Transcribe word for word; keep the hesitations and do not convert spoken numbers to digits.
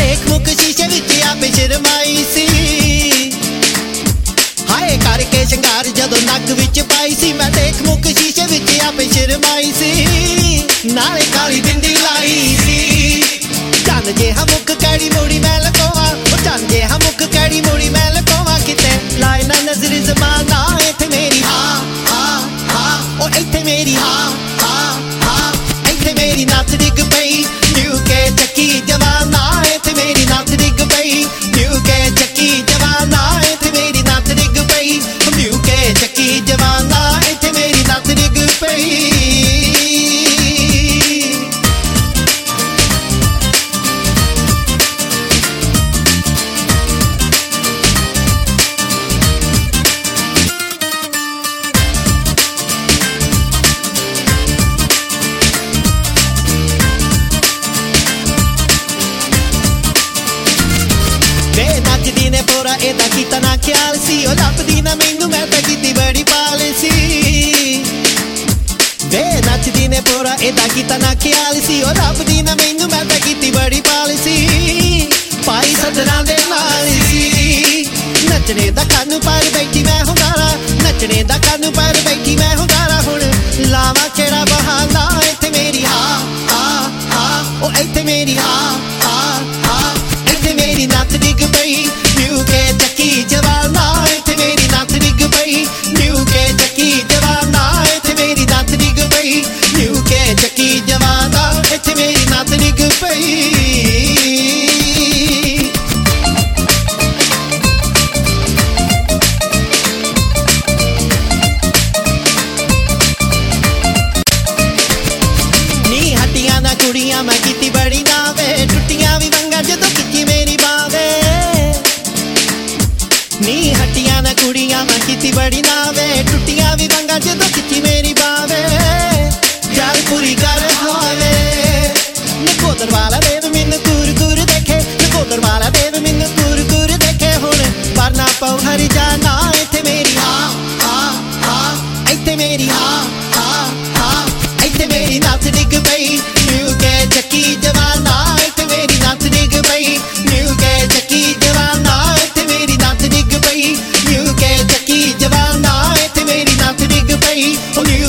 देख मुख शीशे विच आपे शर्माई सी हाय करके शंगार जदों नक विच पाई सी मैं देख मुख शीशे विच आपे शर्माई सी नाले काली बिंदी लाई सी चन जिहा मुख कैड़ी मोड़ी मैं लकोवा चन जिहा मुख कैड़ी मोड़ी मैं लकोवा किते लाए ना नजर जमाना इत्थे मेरी हाँ हाँ हाँ ओ इत्थे मेरी हाँ हाँ हाँ इत्थे मेरी नस डिग पई न्यू के चक्की जवाना इत्थे मेरी नस डिग पई न्यू के चक्की जवाना इत्थे मेरी नस डिग पई न्यू के चक्की जवाना इत्थे मेरी नस डिग पई वे नचदी ने पूरा एदा कीता ना ख्याल सी ओ लभदी ना मैनू मैं तां कीती बड़ी पालिसी वे नचदी ने पूरा एदा कीता ना ख्याल सी ओ लभदी ना मैनू मैं तां कीती बड़ी पालिसी पाई सदरां दे नाल सी नचने दा कानू पर बैठी मैं हुंगारा नचने दा कानू पर बैठी मैं हुंगारा हुण लावा केड़ा बहाना इत्थे मेरी हाँ हाँ हाँ ओ इत्थे मेरी हाँ हाँ हाँ इत्थे मेरी नस डिग पई न्यू के चक्की जवाना इत्थे मेरी नस डिग पई न्यू के चक्की जवाना इत्थे मेरी नस डिग पई न्यू के चक्की जवाना इत्थे मेरी नस डिग पई नी हट्टियां ना कुड़ियां मैं कीती बड़ी नावे टुट्टियां भी वंगा जदों कीती मेरी बावे नी हट्टियां ना कुड़ियां मैं कीती बड़ी नावे टुट्टियां भी वंगा जदों कीती मेरी बावे जाल पूरी कर हावे नकोदर वाला देव मैनू कूर कूर देखे नकोदर वाला देव मैनू कूर कूर देखे हुण परना पौ हर जाना इत्थे मेरी हाँ हाँ हाँ इत्थे मेरी हाँ हाँ हाँ इत्थे मेरी नस डिग पई न्यू के चक्की जवाना इत्थे मेरी नस डिग पई न्यू के चक्की जवाना इत्थे मेरी नस डिग पई न्यू के चक्की जवाना इत्थे मेरी नस डिग पई